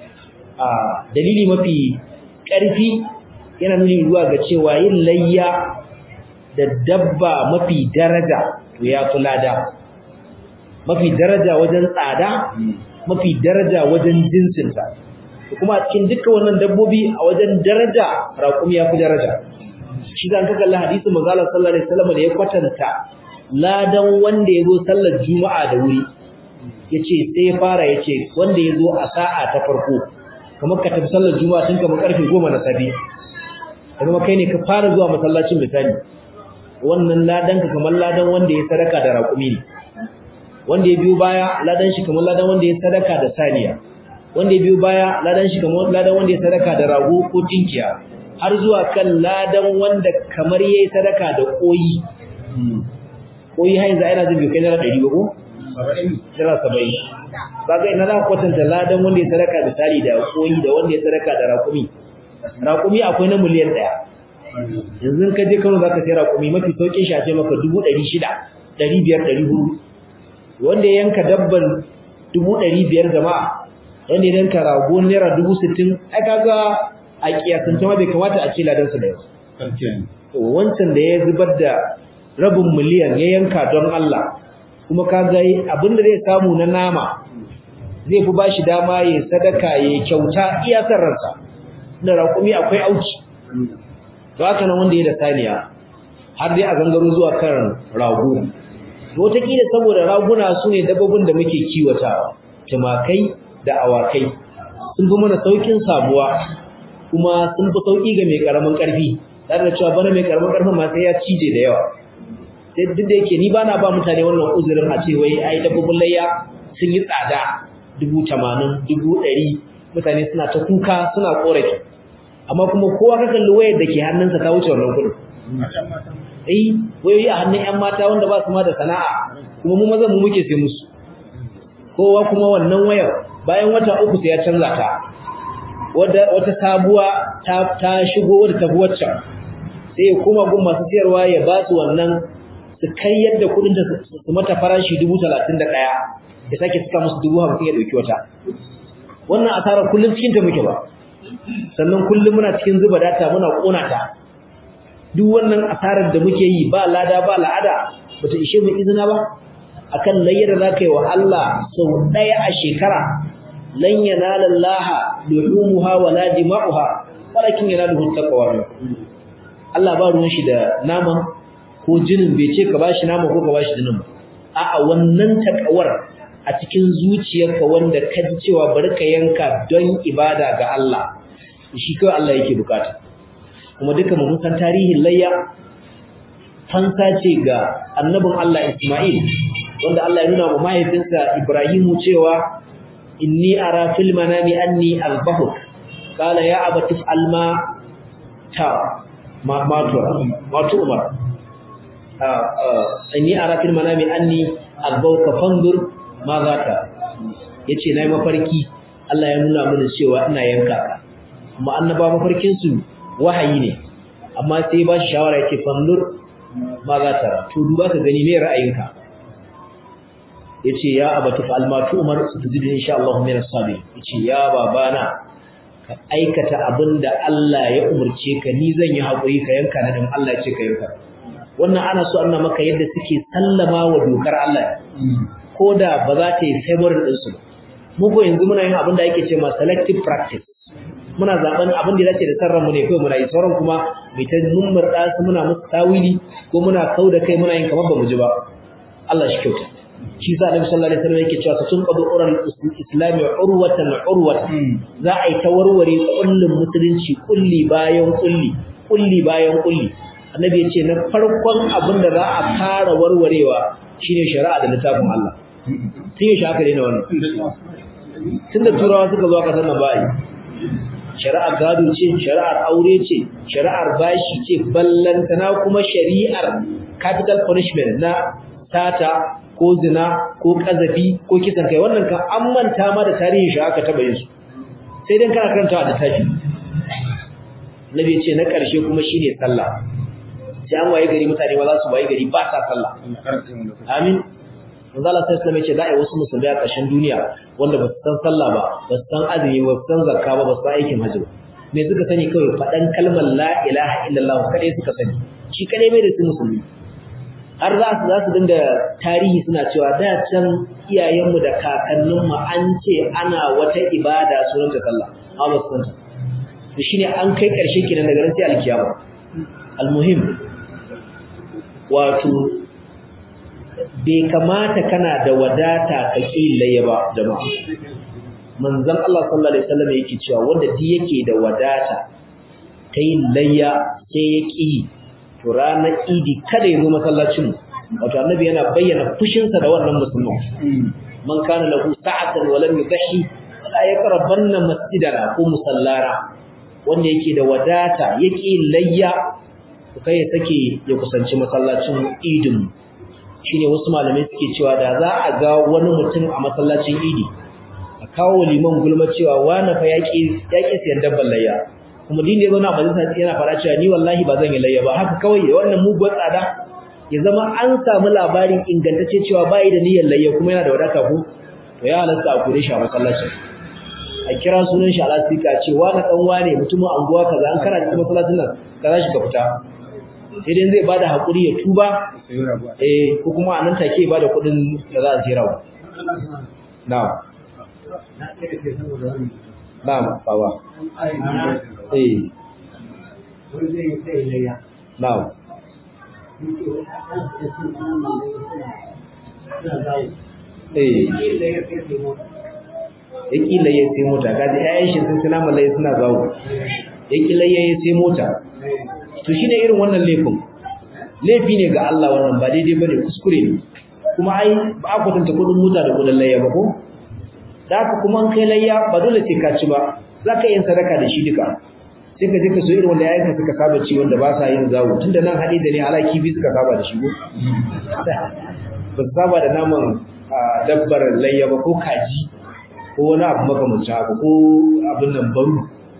dalili mafi ƙarfi yana nuni zuwa ga cewa yin layya da dabba mafi daraja to ya fi lada mafi daraja wajen tsada mafi daraja wajen jinsinta kuma a cikin dukkan wannan dabbobi a wajen daraja raƙumi ya fi daraja shi zan kaga Allah hadisi manzo Allah sallallahu alaihi wasallam da ya kwatanta ladan wanda ya zo sallar juma'a da wuri yace sai fara yace wanda ya zo a sa'a ta farko kamar ka tafi sallar juma'a tun kamar karfe 10 na safe kuma kai ne ka fara zuwa masallacin misali wannan ladan ka kamar ladan wanda ya sadaka da raƙumi ne wanda ya biyo baya ladan shi kamar ladan wanda ya sadaka da saniya wanda ya biyo baya ladan shi kamar ladan wanda ya sadaka da rago ko tinkiya har zuwa kan ladan wanda kamar yayi sadaka da koyi hai za ina jin bai kai naira 100 ba ko 70 naira 70 kaga ina za ku kwatanta ladan wanda ya sadaka da sari da koyi da wanda ya sadaka da raƙumi akwai na miliyan 1 yanzu ka je Kano zaka sai raƙumi mafi saukin shi a ce maka 600 500 400 wanda ya yanka dabban 500 jama'a wanda ya yanka rago naira 60 ai kaga a kiyasan ma bai kamata a ce ladan su da yau to wancan da ya zubar da rabin miliyan ya yanka don Allah kuma kaga abinda zai samu na nama zai fi bashi dama ya sadaka ya kyauta iya sarransa da raƙumi akwai auki to haka nan wanda ya da saniya har dai a gangaro zuwa kan rago wataƙila saboda raguna su ne dabbobin da muke kiwatawa tumakai da awakai sun fi mana saukin sabuwa kuma sun fi sauki ga mai karamin ƙarfi tare da cewa bana mai karamin ƙarfin ma sai ya cije da yawa sai duk da yake ni bana ba mutane wannan uzurin a ce wai ai dabbobin layya sun yi tsada 80,000 100,000 mutane suna ta kuka suna korafi amma kuma kowa ka kalli wayar da ke hannunsa ta wuce wannan kudin wayoyi a hannun ƴan mata wanda ba su ma da sana'a kuma mu maza mu muke sai musu kowa kuma wannan wayar bayan wata uku sai ya canza ta wata sabuwa ta shigo wadda ta wacce sai ya koma gun masu siyarwa ya ba su wannan su kai yadda kudin ta su mata farashi 31,000 ya sake suka musu 50,000 ya dauki wata wannan asara kullum cikin ta muke ba sannan kullum muna cikin zuba data muna kona ta duk wannan asarar da muke yi ba lada ba la'ada bata ishe mu izina ba akan layyar da zakai wa Allah sau daya a shekara lan yanala Allah luhumuha wala dima'uha walakin yanaluhu taqwa Allah ba ruwan shi da naman ko jinin bai ce ka bashi nama ko ka bashi jinin ba a'a wannan takawar a cikin zuciyarka wanda ka ji cewa bari ka yanka don ibada ga Allah shi kawai Allah yake bukata kuma duka mun san tarihin layya fansa ce ga annabin Allah Isma'il wanda Allah ya nuna wa mahaifinsa Ibrahimu cewa inni ara fil manami anni azbahuk qala ya abati alma ta ma tu umar inni ara fil manami anni azbauka fandur ma zaka yace nayi mafarki Allah ya nuna mini cewa ina yanka ka amma annaba mafarkin su wahayi ne amma sai ba shi shawara yake fandur ma zaka to duba ka gani me ra'ayinka yace ya abati almatu umar sujudi insha Allah min as-sabi yace ya babana ka aikata abinda Allah ya umurce ka ni zan yi hakuri ka yanka na dan Allah ya ce ka yanka wannan ana so Allah maka yadda suke sallama wa dokar Allah koda ba za ta yi favorin din su mu ko yanzu muna yin abinda yake ce ma selective practice muna zaben abin da yake da sarran mu ne kai muna yi sauran kuma mai ta mummurda su muna musu tawili ko muna kauda kai muna yin kamar ba mu ji ba Allah shi kyauta shi sa Annabi sallallahu alaihi wasallam yake cewa sun qadu ural islami urwatan za a yi tawarware kullun musulunci kulli bayan kulli Annabi yace na farkon abin da za a fara warwarewa shine shari'a da littafin Allah sai ya shaka ne wannan tunda turawa suka zo aka sanna bai shari'ar gado ce, shari'ar aure ce, shari'ar bashi ce, ballantana kuma shari'ar capital punishment na sata ko zina ko kazafi ko kisan kai. Wannan kan an manta ma da tarihin shi aka taba yin su, sai dan kana karantawa da tafi. Nabi ya ce na ƙarshe kuma shine sallah. Sai an waye gari mutane ba za su waye gari ba sa sallah. Amin. Manzo Allah sallallahu alaihi wasallam ya ce za a yi wasu musulmai a ƙarshen duniya wanda ba su san sallah ba, ba su san azumi ba, su san zakka ba, ba su san aikin hajji ba. Me suka sani kawai faɗan kalmar la ilaha illallah kadai suka sani. Shi kadai bai da su musulmi. Har za su dinga tarihi suna cewa da can iyayenmu da kakanninmu an ce ana wata ibada sunanta sallah, amma ba su san ta. To shine an kai ƙarshe kenan daga ran sai alkiyama. Almuhim wato bai kamata kana da wadata ka killaye ba jama'a. Manzon Allah sallallahu alaihi wasallam yake cewa wanda duk yake da wadata ta yin layya sai ya ki to ranar idi kada ya zo masallacin. Wato annabi yana bayyana fushinsa da wannan musulmin. Man kana lahu sa'atan wa lam yudhi la yaqrabanna masjidana ko musallara. Wanda yake da wadata yake layya kai ya sake ya kusanci masallacin idin. Shine wasu malamai suke cewa da za a ga wani mutum a masallacin idi a kawo liman gulma cewa wani fa yaki siyan dabban layya, kuma din da zauna a majalisa yana fara cewa ni wallahi ba zan yi layya ba, haka kawai wannan muguwar tsada ya zama an samu labarin ingantacce cewa bai da niyyar layya kuma yana da wadata ko to ya halasta a kure shi a masallacin, a kira sunan shi a lasika ce wani dan wane mutumin anguwa kaza an kana cikin masallacin nan kaza shi ka fita, sai dai zai bada hakuri ya tuba ko kuma a nan take ya bada kuɗin da za a tsira wa. Na'am na'am baba na'am ya kila ya sai mota kaji ƴaƴan shi sun suna mallai suna zawo, ya kila ya sai mota. To shine irin wannan laifi ne ga Allah, wannan ba daidai bane, kuskure ne. Kuma ai ba a kwatanta kudin mota da kudin layya ba ko? Da haka kuma an kai layya ba dole sai ka ci ba, zaka yin sadaka da shi duka. Sai ka je ka so irin wanda yayin suka saba ci wanda ba sa yin zawo, tunda nan hadi da ne alaki bi suka saba da shi ko? Ba su saba da naman dabbar layya ba ko kaji ko wani abu makamancin haka ko abin nan baru.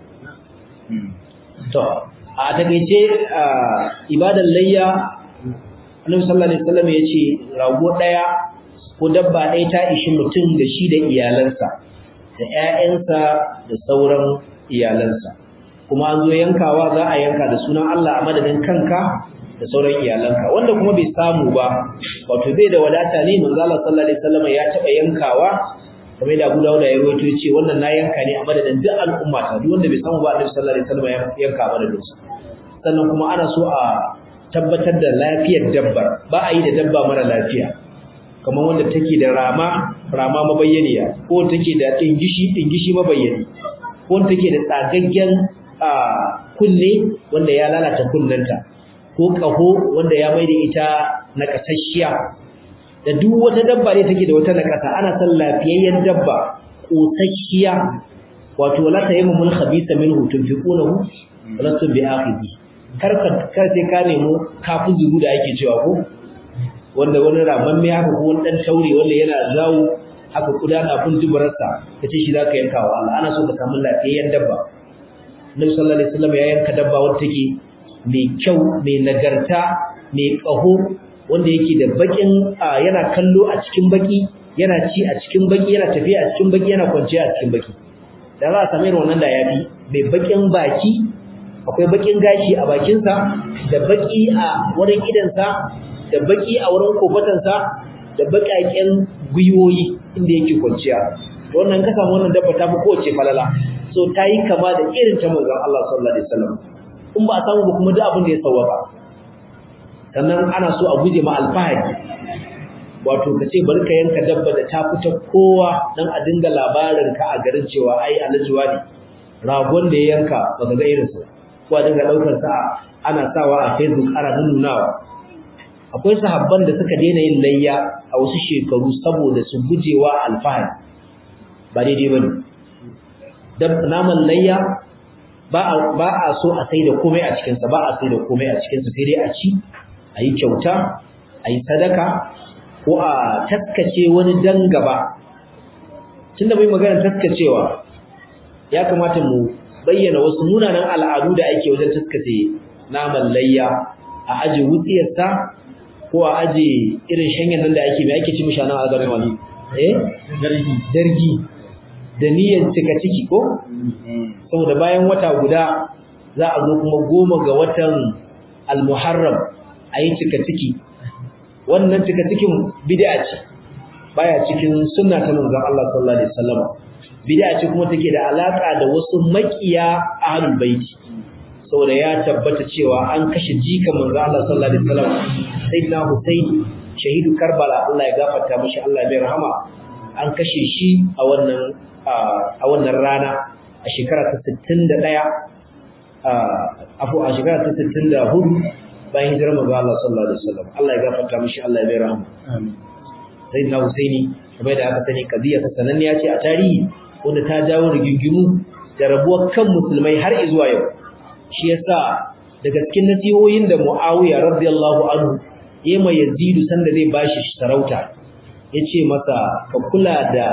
To a takeice ibadar layya Annabi sallallahu alaihi wasallam yace rago daya ko dabba daya ta ishi mutum da shi da iyalansa da ƴaƴansa da sauran iyalansa, kuma an zo yankawa za a yanka da sunan Allah a madadin kanka da sauran iyalanka. Wanda kuma bai samu ba wato bai da wadata ne, manzo Allah sallallahu alaihi wasallam ya taba yankawa kamar da Abu Dawud ya rawaito yace wannan na yanka ne a madadin duk al'umma ta, duk wanda bai samu ba Annabi sallallahu alaihi wasallam ya yanka madadin su. Sannan kuma ana so a tabbatar da lafiyar dabbar, ba a yi da dabba mara lafiya kamar wanda take da rama mabayyaniya ko take da dingishi mabayyani ko take da tsagaggen kunne wanda ya lalata kunnanta ko kaho wanda ya maida ita nakasasshiya. Da duk wata dabba ne take da wata nakasa, ana son lafiyayyen dabba kosasshiya, wato wala tayammul khabitha minhu tunfiqunahu walastum bi'akhidhi. kar sai ka nemo kafin zuru da ake cewa ko wanda wani raman mai haka ko wani dan taure wanda yana zawo haka kuda na kun dubarsa kace shi zaka yanka wa Allah. Ana so ka samu lafiyayyen dabba. Nabi sallallahu alaihi wasallam ya yanka dabba wanda take mai kyau, mai nagarta, mai kaho, wanda yake da bakin yana kallo a cikin baki, yana ci a cikin baki, yana tafiya a cikin baki, yana kwanciya a cikin baki. Da za a samu irin wannan da yafi mai bakin baki, akwai bakin gashi a bakinsa, da baki a wurin idansa, da baki a wurin kofatansa, da bakaken gwiwoyi inda yake kwanciya. Wannan ka samu wannan dabba ta fi kowace falala, so ta yi kama da irin ta manzon Allah sallallahu alaihi wasallam. In ba a samu ba kuma duk abin da ya sawwaka. Sannan ana so a guje ma alfahari, wato ka ce bari ka yanka dabba da ta fita kowa dan a dinga labarin ka a garin cewa ai Alhaji wani ragon da ya yanka baka ga irinsa, ko a dinga daukar sa ana sawa a Facebook ana nunawa. Akwai sahabban da suka daina yin layya a wasu shekaru saboda su gujewa alfahari, ba daidai bane. Dan naman layya ba a so a sai da komai a cikin sa, ba a sai da komai a cikin sa, sai dai a ci, a yi kyauta, a yi sadaka, ko a taskace wani dan gaba. Tunda bai magana taskacewa, ya kamata mu bayyana wasu munanan al'adu da ake wajen taskace naman layya, a aje wutsiyarsa ko a aje irin shanyan nan da ake mai ake ci mishi nan a garin wani dargi da niyyar cika ciki ko saboda bayan wata guda za a zo kuma 10 ga watan al-Muharram a yi cika ciki. Wannan cika cikin bid'a ce, baya cikin sunna ta manzon Allah sallallahu alaihi wasallam. Bid'a ce kuma take da alaka da wasu makiya ahlul baiti, saboda ya tabbata cewa an kashe jikan manzon Allah sallallahu alaihi wasallam sayyidina Husayn shahidu Karbala, Allah ya gafarta mishi, Allah ya bai rahama. An kashe shi a wannan rana a shekara ta 61 a shekara ta 64 bayan hijirar manzon Allah sallallahu alaihi wasallam. Allah ya gafarta mishi, Allah ya bai rahama. Amin. Sayyidina Husaini kamar da aka sani kadiya ta sananniya ce a tarihi wanda ta jawo rigingimu da rabuwar kan musulmai har zuwa yau. Shi yasa daga cikin nasihohin da Muawiya radiyallahu anhu yayi mai Yazid sanda zai bashi sarauta, yace masa ka kula da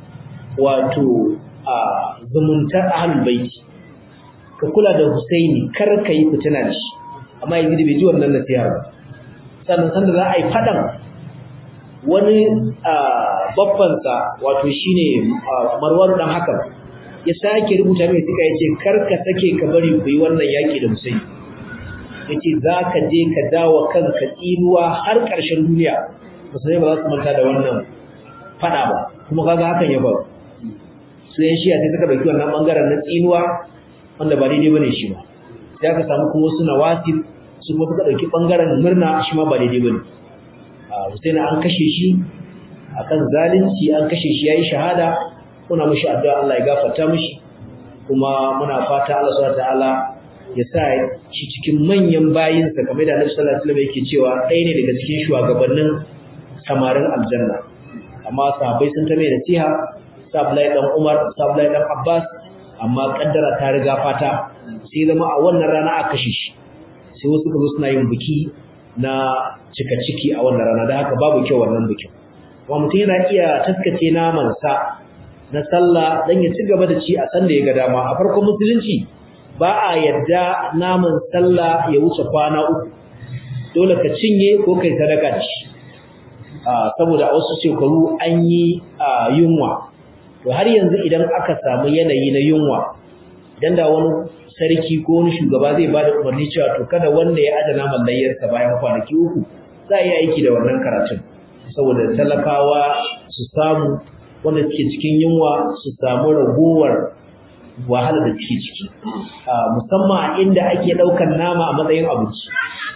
wato zumuntar ahlul baiti, ka kula da Husaini, kar ka yi fitina da shi. Amma Yazid bai ji wannan nasiha ba. Sannan sanda za a yi fadan wani babbansa wato shine Marwan dan Hakam ya sake rubuta mai suka yace karka sake ka bari ku yi wannan yaki da Husaini, yace zaka je ka dawo kanka tsinuwa har ƙarshen duniya. Musulmai ba za su manta da wannan fada ba, kuma kaga hakan ya faru. Su yan shiya sai suka dauki wannan bangaren na tsinuwa wanda ba daidai bane shi ba, sai aka samu kuma wasu nawasib su kuma suka dauki bangaren murna shi ma ba daidai bane. Husaini an kashe shi akan zalunci, an kashe shi yayi shahada. Muna mishi addu'a Allah ya gafarta mishi, kuma muna fata Allah subhanahu wataala ya sa shi cikin manyan bayinsa kamar da Annabi sallallahu alaihi wasallam yake cewa ɗaya ne daga cikin shugabannin samarin aljanna. Amma sahabbai sun ta mai nasiha, Abdullahi dan Umar, Abdullahi dan Abbas, amma kaddara ta riga fata, sai zama a wannan rana aka kashe shi. Sai wasu kuma suna yin biki na cika ciki a wannan rana, da haka babu kyau wannan bikin. Kuma mutum yana iya taskace naman sa na sallah dan ya ci gaba da ci a san da ya ga dama. A farkon musulunci ba a yadda naman sallah ya wuce kwana 3, dole ka cinye ko kai sadaka da shi. Saboda a wasu shekaru an yi yunwa, to har yanzu idan aka samu yanayi na yunwa, idan da wani sarki ko wani shugaba zai bada umarni cewa to kada wanda ya aje naman layyarsa bayan kwanaki 3, za a yi aiki da wannan karatun saboda talakawa su samu, wanda suke cikin yunwa su samu ragowar wahala da suke ciki, musamman a inda ake daukar nama a matsayin abinci.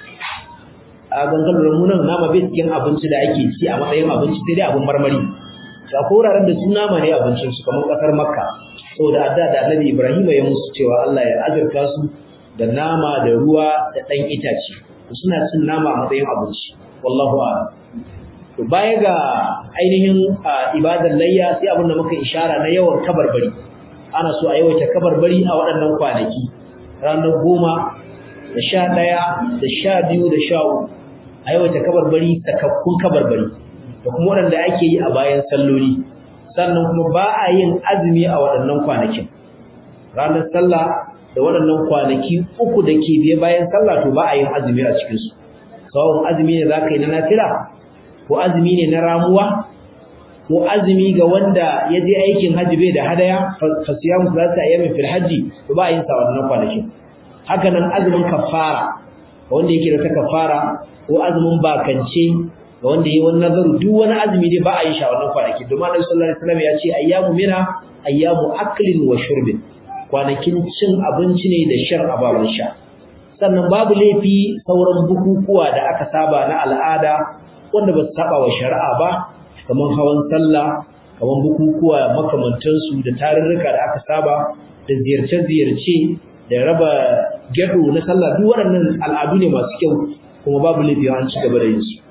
A gangalar munan nama bai cikin abinci da ake ci a matsayin abinci, sai dai abin marmari. Ga koraren da su nama ne abincin su, kamar kasar Makka, saboda adda da Annabi Ibrahim ya musu cewa Allah ya azurta su da nama da ruwa da dan itace, suna cin nama a matsayin abinci. Wallahu a'lam. To baya ga ainihin ibadar layya, sai abin da muka ishara na yawan kabarbari. Ana so a yawaita kabarbari a waɗannan kwanaki, ranar 10 da 11 da 12 da 13, a yawaita kabarbari, sakakkun kabarbari, da kuma waɗanda ake yi a bayan salloli. Sannan kuma ba a yin azumi a waɗannan kwanakin. Ranar sallah da waɗannan kwanaki 3 da ke biye bayan sallah, to ba a yin azumi a cikinsu. Sawa'un azumi ne za ka yi na nafila, ko azumi ne na ramuwa, ko azumi ga wanda ya je aikin hajji bai da hadaya, fa siyamu salati ayyamin fil hajji, to ba a yin sa wannan kwanakin. Haka nan azumin kafara ga wanda yake da ta kafara, ko azumin bakance ga wanda yayi wannan nazaru, duk wani azumi dai ba a yin shi a wannan kwanaki. Domin Annabi sallallahu alaihi wasallam ya ce ayyamu mina ayyamu aklin wa shurbin, kwanakin cin abinci ne da shan ababen sha. Sannan babu laifi sauran bukukuwa da aka saba na al'ada wanda ba su saba wa shari'a ba, kamar hawan sallah, kamar bukukuwa makamantansu da tarurruka da aka saba, da ziyarce-ziyarce, da raba gado na sallah, duk waɗannan al'adu ne masu kyau, kuma babu laifi an ci gaba da yin su.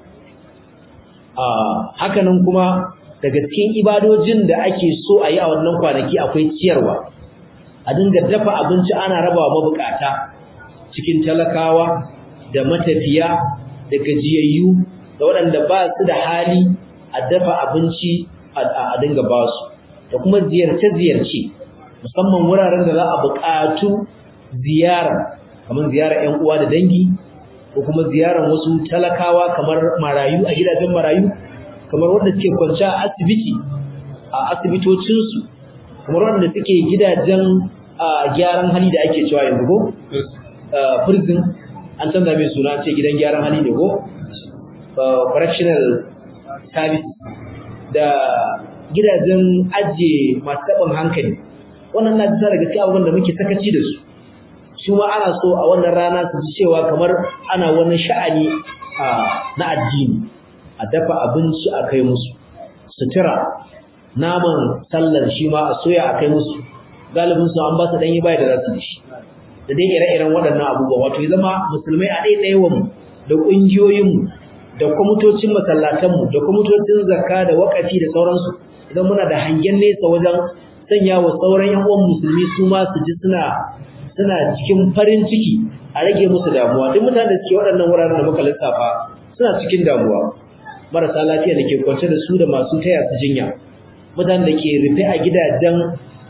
Hakanan kuma daga cikin ibadojin da ake so a yi a wannan kwanaki akwai ciyarwa. a dinga dafa abinci ana rabawa mabukata cikin talakawa da matafiya da gajiyayyu da waɗanda ba su da hali a dafa abinci a dinga ba su da kuma ziyarce-ziyarce musamman wuraren da za a buƙatu ziyara kamar ziyarar 'yan uwa da dangi ko kuma ziyarar wasu talakawa kamar marayu a gidajen marayu kamar wanda suke kwanci a asibiti a asibitocinsu kamar wanda suke gidajen gyaran hali da ake cewa yanzu ko prison an canza mai suna ce gidan gyaran hali ne ko correctional service da gidajen ajiye masu taɓin hankali wannan na bisa daga cikin abubuwan da muke sakaci da su ma ana so a wannan rana su ji cewa kamar ana wani sha'ani na addini a dafa abinci a kai musu sutura naman sallar shi ma a soya a kai musu galibin su an ba su danyi bai da za su da shi da dai ire-iren waɗannan abubuwa wato ya zama musulmai a ɗaiɗaiwa mu da ƙungiyoyinmu da kwamitocin masallatanmu da kwamitocin zakka da wakafi da sauransu idan muna da hangen nesa wajen sanya wa sauran yan uwan musulmi su ma su ji suna cikin farin ciki a rage musu damuwa duk mutanen da suke waɗannan wuraren da muka lissafa suna cikin damuwa marasa lafiya da ke kwance da su da masu taya su jinya mutanen da ke rufe a gidajen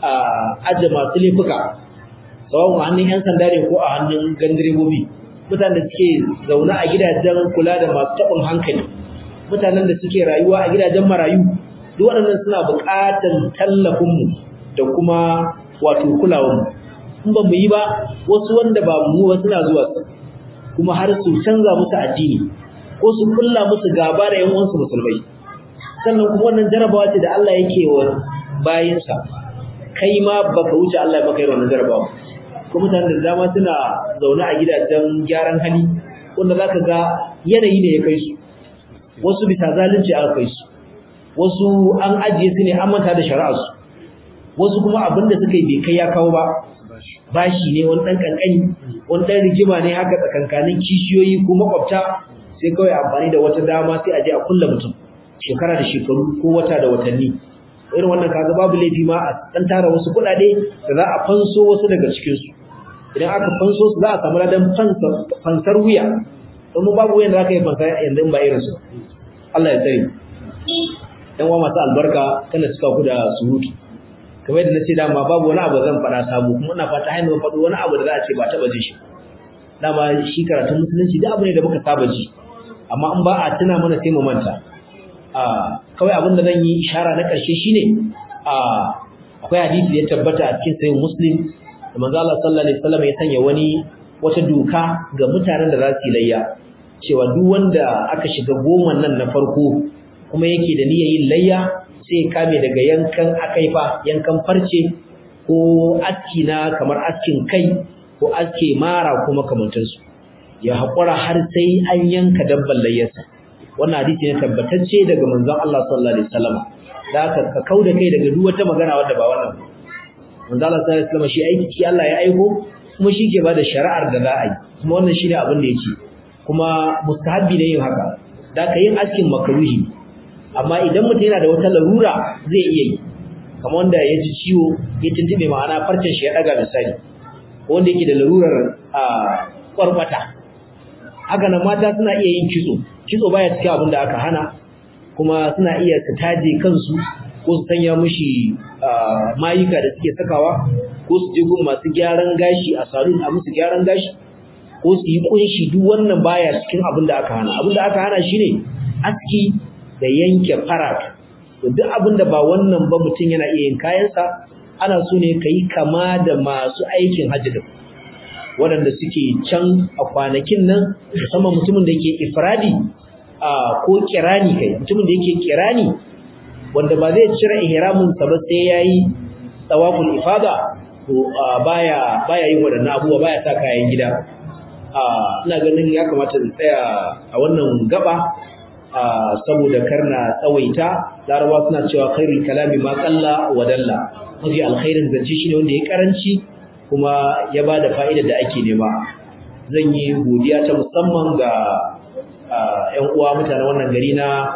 aje masu laifuka tsawon a hannun 'yan sanda ne ko a hannun gandirebobi mutanen da suke zaune a gidajen kula da masu taɓin hankali mutanen da suke rayuwa a gidajen marayu duk waɗannan suna buƙatar tallafinmu da kuma wato kulawarmu in ba mu yi ba wasu wanda ba mu ba suna zuwa kuma har su canza musu addini ko su kulla musu gaba da 'yan uwansu musulmai sannan kuma wannan jarabawa ce da Allah yake wa bayinsa kai ma baka wuce Allah baka yi wannan jarabawa kuma mutanen da dama suna zaune a gidajen gyaran hali wanda zaka ga yanayi ne ya kai su wasu bisa zalunci aka kai su wasu an ajiye su ne an manta da shari'arsu wasu kuma abinda suka yi bai kai ya kawo ba bashi ne wani dan kankani wani dan rigima ne haka tsakankanin kishiyoyi ko makwabta sai kawai amfani da wata dama sai a je a kulla mutum shekara da shekaru ko wata da watanni irin wannan kaga babu laifi ma a dan tara wasu kuɗaɗe da za a fanso wasu daga cikin su idan aka fanso su za a samu ladan fansar wuya domin babu wuyan da aka yi fansa yanzu in ba irin su Allah ya tsare dan wa masu albarka kana cika ku da surutu kamar yadda nace dama babu wani abu zan fara sabo kuma ina fata haina ba faɗo wani abu da za a ce ba taba jin shi dama shi karatun musulunci da abu ne da muka saba ji amma in ba a tuna mana sai mu manta kawai abin da zan yi ishara na ƙarshe shine akwai hadisi da ya tabbata a cikin sahih muslim da manzo Allah sallallahu alaihi wasallam ya sanya wata doka ga mutanen da za su yi layya cewa duk wanda aka shiga goman nan na farko kuma yake da niyyar yin layya sai kame daga yankan akaifa yankan farce ko aski na kamar askin kai ko aske mara ko makamantansu ya haƙura har sai an yanka dabban layyarsa wannan hadisi ne tabbatacce daga manzon Allah sallallahu alaihi wasallam da ka kauda kai daga duk wata magana wadda ba wannan manzon Allah sallallahu alaihi wasallam shi aiki Allah ya aiko kuma shi ke bada shari'ar da za a yi kuma wannan shine abin da yake kuma mustahabbi ne yin haka da ka yin askin makruhi amma idan mutum yana da wata larura zai iya yi kamar wanda ya ji ciwo ya tuntube ma'ana farcen shi ya daga misali wanda yake da larurar kwarkwata haka nan mata suna iya yin kitso baya cikin abin da aka hana kuma suna iya su taje kansu ko su sanya mushi mayuka da suke sakawa ko su je gun masu gyaran gashi a salon a musu gyaran gashi ko su yi kunshi duk wannan baya cikin abin da aka hana abin da aka hana shine aski da yanke farat to duk abin da ba wannan ba mutum yana iya yin kayansa ana so ne kai kama da masu aikin hajji da waɗanda suke can a kwanakin nan musamman mutumin da yake ifradi ko kirani kai mutumin da yake kirani wanda ba zai cire ihramin sa ba sai yayi tawaful ifada to baya yin waɗannan abubuwa baya sa kayan gida ina ganin ya kamata in tsaya a wannan gaba saboda karna tsawaita larabawa suna cewa khairul kalami ma qalla wa dalla mafi alkhairin zance shine wanda ya karanci kuma ya bada fa'idar da ake nema zan yi godiya ta musamman ga ƴan uwa mutanen wannan gari na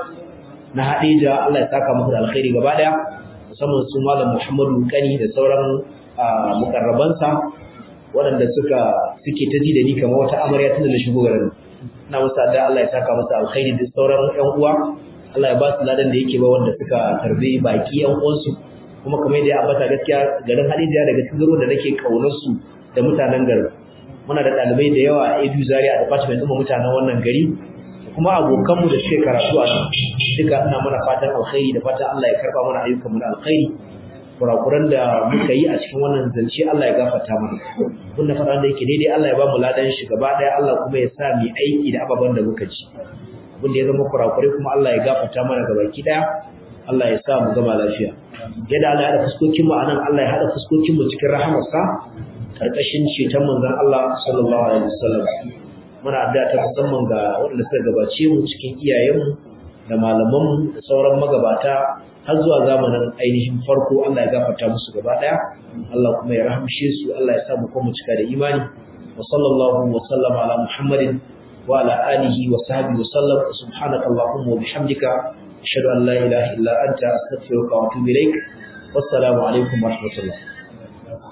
Hadija Allah ya saka muku da alkhairi gaba daya musamman su malam Muhammadu Kani da sauran mukarrabansa waɗanda suke ta ji da ni kamar wata amarya tun da na shigo garin. Ina musu addu'a Allah ya saka musu alkhairi da sauran ƴan uwa. Allah ya ba su ladan da yake ba wanda suka tarbi baki ƴan uwansu. Kuma kamar yadda ya ambata gaskiya garin Hadija daga cikin garuruwan da nake kaunar su da mutanen garin. Muna da ɗalibai da yawa a Edu Zaria a department ɗin mutanen wannan gari. Kuma abokanmu da suke karatu a nan duka ina mana fatan alkhairi da fatan Allah ya karba mana ayyukanmu na alkhairi. Kurakuran da muka yi a cikin wannan zance Allah ya gafarta mana. Abin da faɗa da yake daidai Allah ya ba mu ladan shi gaba ɗaya, Allah kuma ya sa mu aiki da ababen da muka ji. Abin da ya zama kurakure kuma Allah ya gafarta mana gabaki ɗaya. Allah ya sa mu gama lafiya. Yadda Allah ya haɗa fuskokin mu anan, Allah ya haɗa fuskokin mu cikin rahamarsa karkashin ceton manzon Allah sallallahu alaihi wasallam. Muna addu'a ta musamman ga waɗanda suka gabace mu cikin iyayenmu da malamanmu da sauran magabata har zuwa zamanin ainihin farko. Allah ya gafarta musu gaba daya, Allah kuma ya rahamshe su, Allah ya sa mu kuma cika da imani. Wa sallallahu wa sallama ala Muhammadin wa ala alihi wa sahbihi wa sallam. Subhanaka Allahumma wa bihamdika ashhadu an la ilaha illa anta astaghfiruka wa atubu ilaik. Wassalamu alaikum wa rahmatullah.